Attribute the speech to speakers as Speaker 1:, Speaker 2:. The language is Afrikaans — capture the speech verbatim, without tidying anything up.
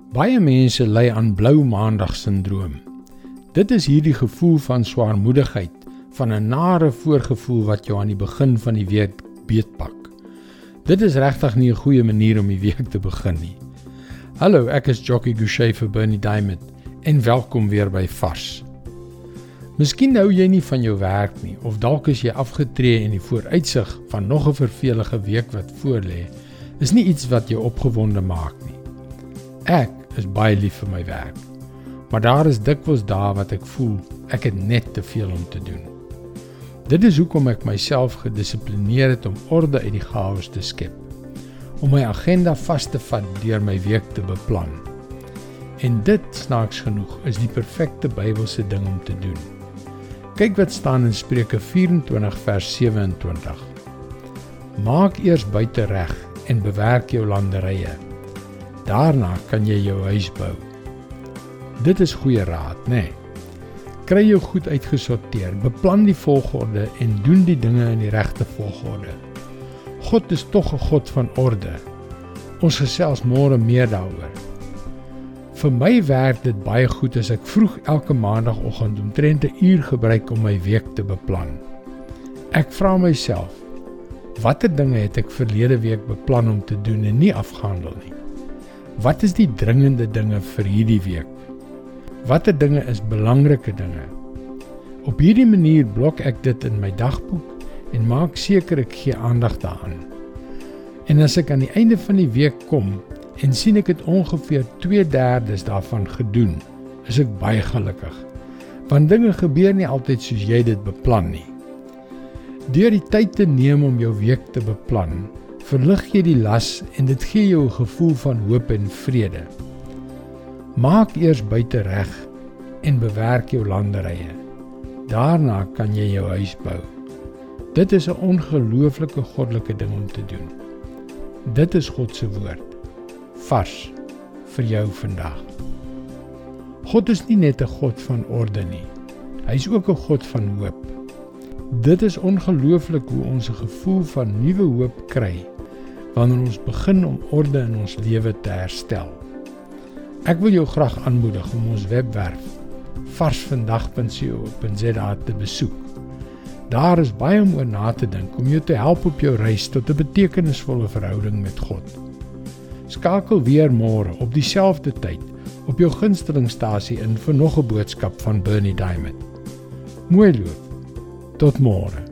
Speaker 1: Baie mense ly aan blou maandag-sindroom. Dit is hierdie gevoel van swaarmoedigheid, van 'n nare voorgevoel wat jou aan die begin van die week beetpak. Dit is regtig nie 'n goeie manier om die week te begin nie. Hallo, ek is Jockey Gouchee vir Bernie Diamond en welkom weer by Vars. Miskien hou jy nie van jou werk nie, of dalk is jy afgetree en die vooruitsig van nog 'n vervelige week wat voorlê, is nie iets wat jou opgewonde maak nie. Ek is baie lief vir my werk, maar daar is dikwels dae wat ek voel, ek het net te veel om te doen. Dit is hoekom ek myself gedissiplineer het om orde uit die chaos te skep, om my agenda vas te vat deur my week te beplan. En dit, snaaks genoeg, is die perfekte Bybelse ding om te doen. Kyk wat staan in Spreuke vyf-en-twintig vers sewe-en-twintig. Maak eers buite reg en bewerk jou landerye. Daarna kan jy jou huis bou. Dit is goeie raad, né? Nee. Kry jou goed uitgesorteer, beplan die volgorde en doen die dinge in die regte volgorde. God is tog 'n God van orde. Ons gesels môre meer daaroor. Vir my werk dit baie goed as ek vroeg elke maandagoggend omtrent 'n uur gebruik om my week te beplan. Ek vra myself, watter dinge het ek verlede week beplan om te doen en nie afgehandel nie? Wat is die dringende dinge vir hierdie week? Watter dinge is belangrike dinge? Op hierdie manier blok ek dit in my dagboek en maak seker ek gee aandag daaraan. En as ek aan die einde van die week kom en sien ek het ongeveer twee derdes daarvan gedoen, is ek baie gelukkig. Want dinge gebeur nie altyd soos jy dit beplan nie. Deur die tyd te neem om jou week te beplan, verlig jy die las en dit gee jou 'n gevoel van hoop en vrede. Maak eers buite reg en bewerk jou landerye. Daarna kan jy jou huis bou. Dit is 'n ongelooflike goddelike ding om te doen. Dit is God se woord. Vars vir jou vandag. God is nie net 'n God van orde nie. Hy is ook 'n God van hoop. Dit is ongelooflik hoe ons 'n gevoel van nuwe hoop kry wanneer ons begin om orde in ons lewe te herstel. Ek wil jou graag aanmoedig om ons webwerf varsvandag punt co punt za te besoek. Daar is baie om oor na te dink om jou te help op jou reis tot 'n betekenisvolle verhouding met God. Skakel weer môre op dieselfde tyd op jou gunstelingstasie in vir nog 'n boodskap van Bernie Diamond. Mooi loop. Tot môre.